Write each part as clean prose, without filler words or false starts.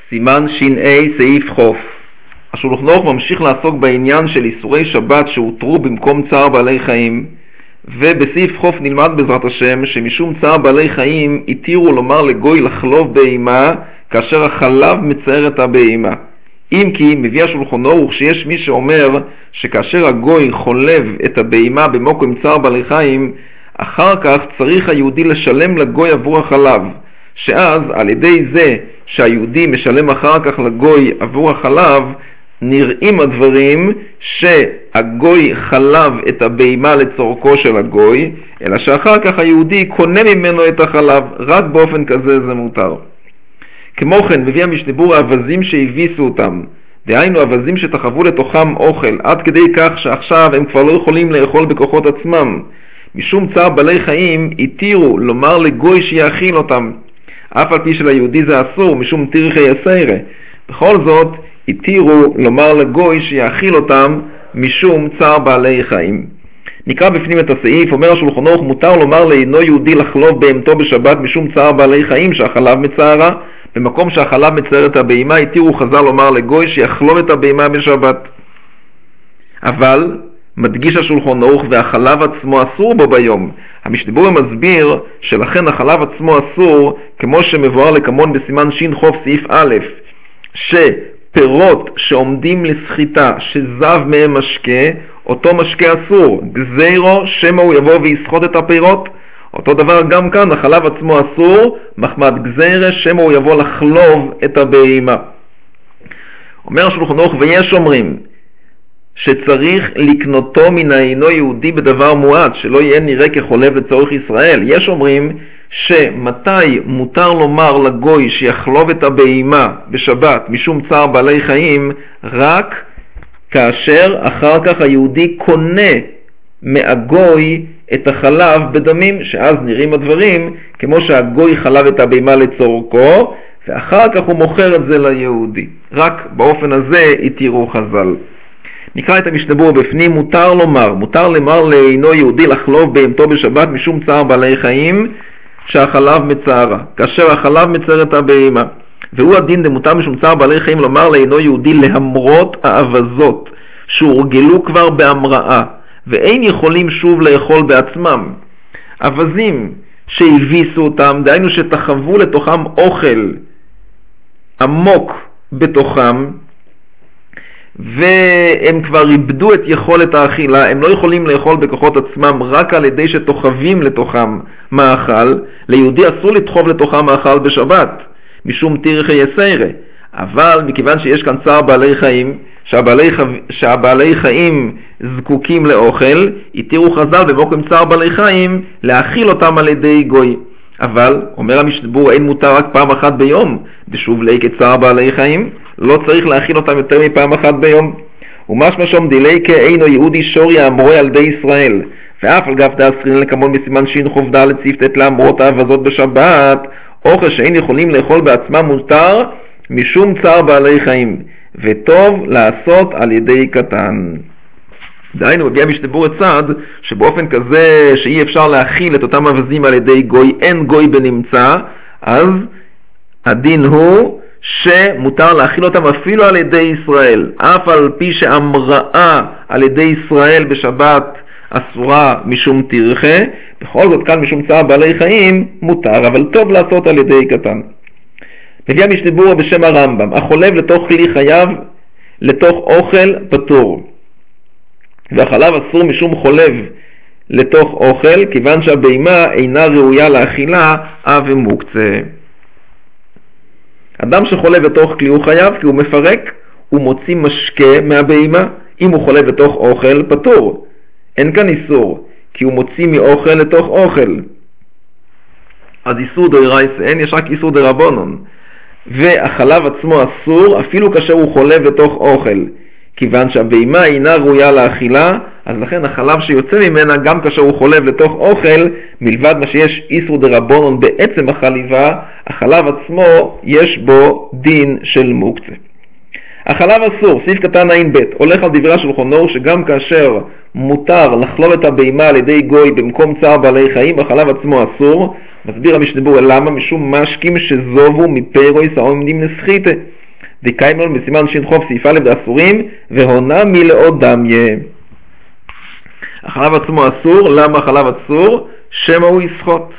סימן ש"א סעיף חוף. השולחן ערוך ממשיך לעסוק בעניין של איסורי שבת שהותרו במקום צער בעלי חיים, ובסעיף חוף נלמד בעזרת השם שמשום צער בעלי חיים התירו לומר לגוי לחלוב בהמה כאשר החלב מצער את הבהמה. אם כי מביא השולחן ערוך שיש מי שאומר שכאשר הגוי חולב את הבהמה במקום צער בעלי חיים, אחר כך צריך היהודי לשלם לגוי עבור החלב, שאז על ידי זה שהיהודי משלם אחר כך לגוי עבור החלב, נראים הדברים שהגוי חלב את הבהמה לצורכו של הגוי, אלא שאחר כך היהודי קונה ממנו את החלב, רק באופן כזה זה מותר. כמו כן מביא המשנה ברורה אווזים שהביסו אותם, דהיינו אווזים שתחבו לתוכם אוכל עד כדי כך שעכשיו הם כבר לא יכולים לאכול בכוחות עצמם, משום צער בעלי חיים התירו לומר לגוי שיאכיל אותם, אף על פי שליהודי זה אסור משום תירחי יסיירה. בכל זאת התירו לומר לגוי שיאכיל אותם משום צער בעלי חיים. נקרא בפנים את הסעיף. אומר השולחן ערוך, מותר לומר לאינו יהודי לחלוב בהמתו בשבת משום צער בעלי חיים שהחלב מצערה. במקום שהחלב מצער את הבהמה התירו חז"ל לומר לגוי שיחלוב את הבהמה בשבת. אבל מדגיש השולחן ערוך והחלב עצמו אסור בו ביום. המשנה ברורה מסביר שלכן החלב עצמו אסור, כמו שמבואר לכמון בסימן שין חוף סעיף א', שפירות שעומדים לסחיטה שזב מהם משקה, אותו משקה אסור, גזירו שמא הוא יבוא ויסחוט את הפירות. אותו דבר גם כאן, החלב עצמו אסור, מחמד גזירה שמא הוא יבוא לחלוב את הבהמה. אומר השולחן ערוך, ויש אומרים שצריך לקנותו מן האינו יהודי בדבר מועט, שלא יהיה נראה כחולב לצורך ישראל. יש אומרים שמתי מותר לומר לגוי שיחלוב את הבהמה בשבת משום צער בעלי חיים, רק כאשר אחר כך היהודי קונה מהגוי את החלב בדמים, שאז נראים הדברים כמו שהגוי חלב את הבהמה לצורכו ואחר כך הוא מוכר את זה ליהודי. רק באופן הזה התירו חז"ל. נקרא את המשנה ברורה בפנים. מותר לומר לאינו יהודי לחלוב בהמתו בשבת משום צער בעלי חיים שהחלב מצערה, כאשר החלב מצער את הבהמה. והוא הדין דמותר משום צער בעלי חיים לומר לאינו יהודי להמרות האווזות שהורגלו כבר בהמראה ואין יכולים שוב לאכול בעצמם. אווזים שהביסו אותם, דהיינו שתחבו לתוכם אוכל עמוק בתוכם, והם כבר איבדו את יכולת האכילה, הם לא יכולים לאכול בכוחות עצמם רק על ידי שתוחבים לתוכם מאכל. ליהודי אסור לתחוב לתוכם מאכל בשבת משום תירחי יסיירה, אבל מכיוון שיש כאן צער בעלי חיים, שהבעלי חיים זקוקים לאוכל, התירו חז"ל במקום צער בעלי חיים להאכיל אותם על ידי גוי. אבל אומר המשנה ברורה, אין מותר רק פעם אחת ביום, בשוב ליה כצער בעלי חיים, לא צריך להאכיל אותם יותר מפעם אחת ביום. ומשמע שום דילי כאינו יהודי שור יאמרו על די ישראל, ואף על גב דאסרין לכמון בסימן שין חוף ד' סעיף ט' לאמרות האווזות בשבת, אוכל שאין יכולים לאכול בעצמם מותר משום צער בעלי חיים, וטוב לעשות על ידי קטן. דהיינו מביא המשנה ברורה צד שבאופן כזה שאי אפשר להאכיל את אותם אווזים על ידי גוי, אין גוי בנמצא, אז הדין הוא שמותר להאכיל אותם אפילו על ידי ישראל, אף על פי שהמראה על ידי ישראל בשבת אסורה משום תירחה. בכל זאת כאן משום צער בעלי חיים מותר, אבל טוב לעשות על ידי קטן. מביא המשנה ברורה בשם הרמב"ם, החולב לתוך כלי חייו לתוך אוכל פטור, והחלב אסור משום חולב לתוך אוכל, כיוון שהבהמה אינה ראויה לאכילה ומוקצה. אדם שחולב לתוך כלי הוא חייב כי הוא מפרק, הוא מוציא משקה מהבהמה. אם הוא חולב לתוך אוכל פטור, אין כאן איסור כי הוא מוציא מאוכל לתוך אוכל, אז איסור דאורייתא אין, יש רק איסור דרבנן. והחלב עצמו אסור אפילו כאשר הוא חולב לתוך אוכל, כיוון שהבהמה אינה ראויה לאכילה, אז לכן החלב שיוצא ממנה גם כאשר הוא חולב לתוך אוכל, מלבד מה שיש איסור דרבנן בעצם החליבה, החלב עצמו יש בו דין של מוקצה. החלב אסור, סעיף קטן עין ב', הולך על דברי השולחן ערוך שגם כאשר מותר לחלוב את הבהמה על ידי גוי במקום צער בעלי חיים, החלב עצמו אסור. מסביר המשנה ברורה למה, משום משקים שזובו מפירויס העומדים לסחיטה, דקיימון בסימן שין חוף סעיף א' דאסורים, והונה מלאות דמיה. החלב עצמו אסור. למה החלב אסור? שמא הוא יסחוט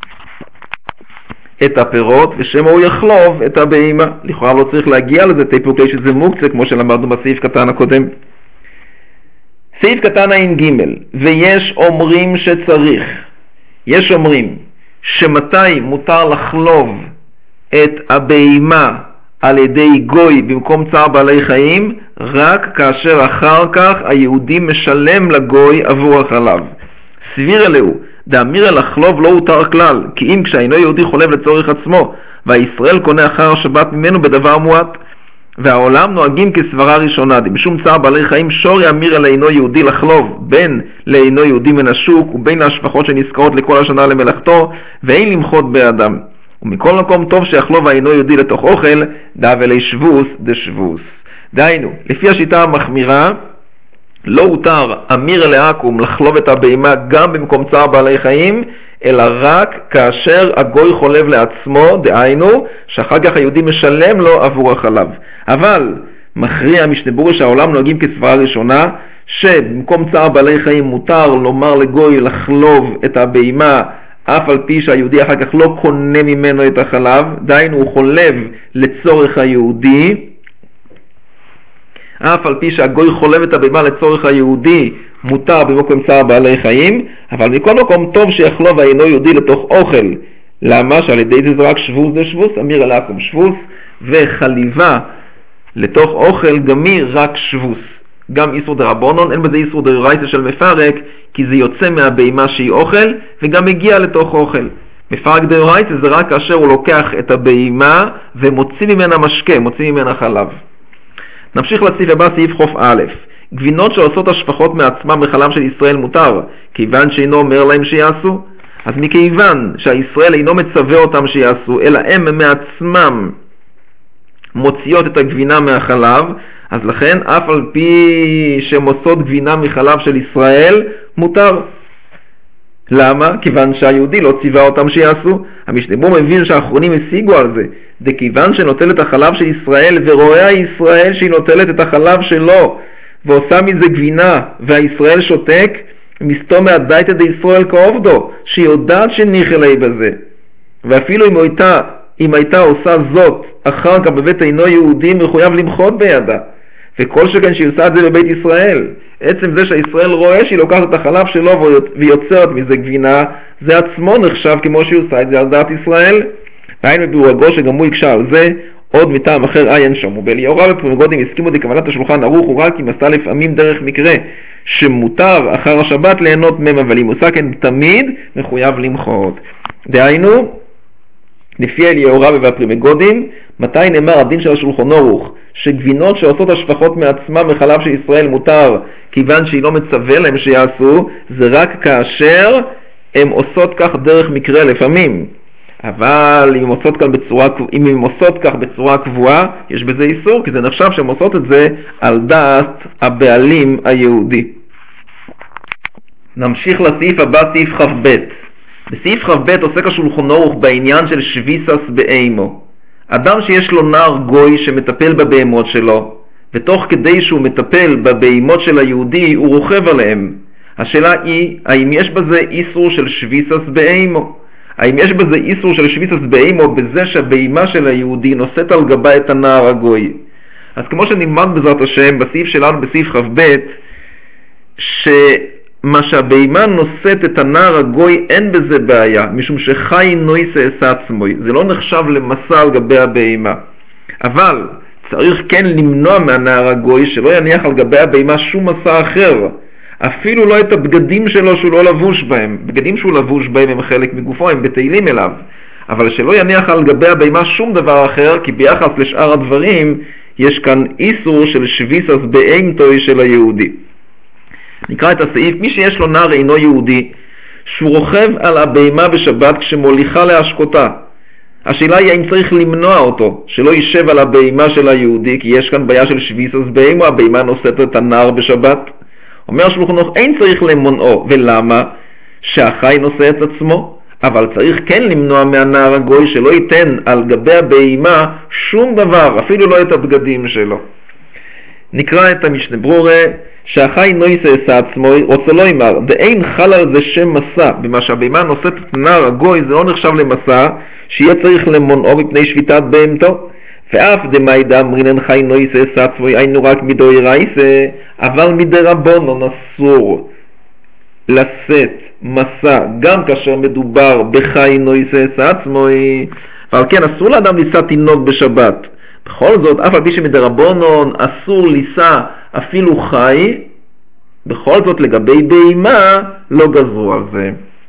את הפירות ושמא הוא יחלוב את הבהמה. לכאורה לא צריך להגיע לזה תיפוק לי שזה מוקצה כמו שלמדנו בסעיף קטן הקודם. סעיף קטן עין ג' ויש אומרים שצריך, יש אומרים שמתי מותר לחלוב את הבהמה על ידי גוי במקום צער בעלי חיים? רק כאשר אחר כך היהודי משלם לגוי עבור החלב. סביר אלהו דאמירה לחלוב לא הותר כלל, כי אם כשאינו יהודי חולב לצורך עצמו והישראל קונה אחר השבת ממנו בדבר מועט, והעולם נוהגים כסברה ראשונה משום צער בעלי חיים שורי אמירה לאינו יהודי לחלוב בין לאינו יהודי מן השוק ובין להשפחות שנזכרות לכל השנה למלאכתו ואין למחות באדם. ומכל מקום טוב שיחלוב האינו יהודי לתוך אוכל דאבלי שבוס דשבוס. דהיינו, לפי השיטה המחמירה לא הותר אמיר לעקום לחלוב את הבהמה גם במקום צער בעלי חיים, אלא רק כאשר הגוי חולב לעצמו, דהיינו שאחר כך היהודי משלם לו עבור החלב. אבל מכריע משנה בורש העולם נוהגים כסברה ראשונה שבמקום צער בעלי חיים מותר לומר לגוי לחלוב את הבהמה אף על פי שהיהודי אחר כך לא קונה ממנו את החלב, דהיינו הוא חולב לצורך היהודי, אף על פי שהגוי חולב את הבהמה לצורך היהודי מותר במקום צער בעלי חיים, אבל מכל מקום טוב שיחלוב האינו יהודי לתוך אוכל. למה? שעל ידי זה רק שבוס דשבוס, אמיר לעקום שבוס, וחליבה לתוך אוכל גם היא רק שבוס. גם איסור דרבנן, אין בזה איסור דאורייתא של מפרק, כי זה יוצא מהבהמה שהיא אוכל וגם מגיע לתוך אוכל. מפרק דאורייתא זה רק כאשר הוא לוקח את הבהמה ומוציא ממנה משקה, מוציא ממנה חלב. נמשיך לסעיף הבא, סעיף חוף א'. גבינות שעושות השפחות מעצמם מחלב של ישראל מותר, כיוון שאינו אומר להם שיעשו. אז מכיוון שהישראל אינו מצווה אותם שיעשו, אלא הם מעצמם מוציאות את הגבינה מהחלב, אז לכן אף על פי שהם עושות גבינה מחלב של ישראל מותר. למה? כיוון שהיהודי לא ציווה אותם שיעשו. המשנה ברורה מבין שהאחרונים השיגו על זה, דכיוון שנוטלת החלב של ישראל ורואה ישראל שהיא נוטלת את החלב שלו ועושה מזה גבינה והישראל שותק, מסתום מהדייתא דישראל כעובדו, שהיא יודעת שניחלה בזה, ואפילו אם הייתה עושה זאת אחר כך בבית אינו יהודי מחויב למחות בידה, וכל שכן שהיא עושה את זה בבית ישראל. עצם זה שהישראל רואה שהיא לוקחת את החלב שלו ויוצרת מזה גבינה, זה עצמו נחשב כמו שהיא עושה את זה על דעת ישראל. והיינו בבירור שגם הוא יקשה על זה, עוד מטעם אחר עין שם. ובליאורה בפרמי גודים הסכימו דכוונת השולחן ערוך הוא רק אם עשה לפעמים דרך מקרה שמותר אחר השבת ליהנות מהם, אבל אם עושה כן תמיד מחויב למחות. דהיינו, לפי אליאורה והפרמי גודים, מתי נאמר הדין של השולחן ערוך שגבינות שעושות השפחות מעצמם מחלב של ישראל מותר כיוון שהיא לא מצווה להם שיעשו? זה רק כאשר הם עושות כך דרך מקרה לפעמים. אבל אם הם עושות כך בצורה קבועה, יש בזה איסור, כי זה נחשב שהן עושות את זה על דעת הבעלים היהודי. נמשיך לסעיף הבא, סעיף כ"ב. בסעיף כ"ב עוסק השולחן ערוך בעניין של שביסס באימו. אדם שיש לו נער גוי שמטפל בבהמות שלו, ותוך כדי שהוא מטפל בבהמות של היהודי הוא רוכב עליהם. השאלה היא, האם יש בזה איסור של שביסס באימו? האם יש בזה איסור של שביסס באימו בזה שהבהמה של היהודי נושאת על גבה את הנער הגוי? אז כמו שנלמד בעזרת השם בסעיף שלנו בסעיף כ"ב, שמה שהבהמה נושאת את הנער הגוי אין בזה בעיה, משום שחי נויסה אסע עצמוי, זה לא נחשב למסע על גבי הבהמה. אבל צריך כן למנוע מהנער הגוי שלא יניח על גבי הבהמה שום מסע אחר, אפילו לא את הבגדים שלו שהוא לא לבוש בהם. בגדים שהוא לבוש בהם הם חלק מגופו, הם בתהילים אליו, אבל שלא יניח על גבי הבהמה שום דבר אחר, כי ביחס לשאר הדברים יש כאן איסור של שביסס באימתוי של היהודי. נקרא את הסעיף. מי שיש לו נער אינו יהודי שהוא רוכב על הבהמה בשבת כשמוליכה להשקותה, השאלה היא האם צריך למנוע אותו שלא יישב על הבהמה של היהודי, כי יש כאן בעיה של שביסס באימו, הבהמה נושאת את הנער בשבת. אומר השולחן ערוך אין צריך למונעו. ולמה? שהחי נושא את עצמו. אבל צריך כן למנוע מהנער הגוי שלא ייתן על גבי הבהימה שום דבר, אפילו לא את הבגדים שלו. נקרא את המשנה ברורה, שהחי נויסה עשה עצמו, רוצה לא אמר, דאין חל על זה שם מסע, במה שהבהימה נושאת את נער הגוי זה לא נחשב למסע, שיהיה צריך למונעו מפני שביתת בהמתו. ואף דמאי דאמרינן חי נויסה עשה עצמו, היינו רק מדוי רייסה, אבל מדרבנן אסור לשאת מסע, גם כאשר מדובר בחי נויסה עשה עצמו, ועל כן אסור לאדם לישא תינוק בשבת. בכל זאת, אף על פי שמדרבנן אסור לישא אפילו חי, בכל זאת לגבי בהמה לא גזרו על זה.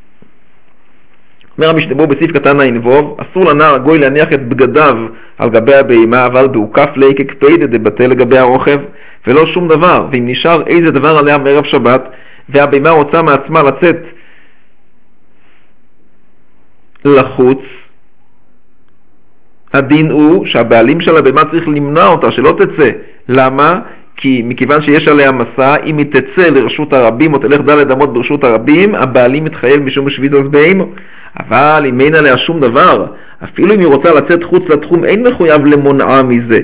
אומר המשנה ברורה בסעיף קטן ע"ו, אסור לנער הגוי להניח את בגדיו על גבי הבהמה, אבל בהוקף ליה כקפיידא דבטל לגבי הרוכב, ולא שום דבר. ואם נשאר איזה דבר עליה מערב שבת, והבהמה רוצה מעצמה לצאת לחוץ, הדין הוא שהבעלים של הבהמה צריך למנוע אותה, שלא תצא. למה? כי מכיוון שיש עליה מסע, אם היא תצא לרשות הרבים או תלך ד' אמות ברשות הרבים, הבעלים מתחייב משום שביתת בהמה. אבל אם אין עליה שום דבר, אפילו אם היא רוצה לצאת חוץ לתחום, אין מחויב למונעה מזה.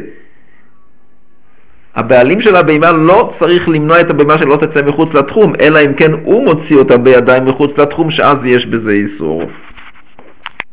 הבעלים של הבהמה לא צריך למנוע את הבהמה שלא תצא מחוץ לתחום, אלא אם כן הוא מוציא אותה בידיים מחוץ לתחום, שאז יש בזה איסור.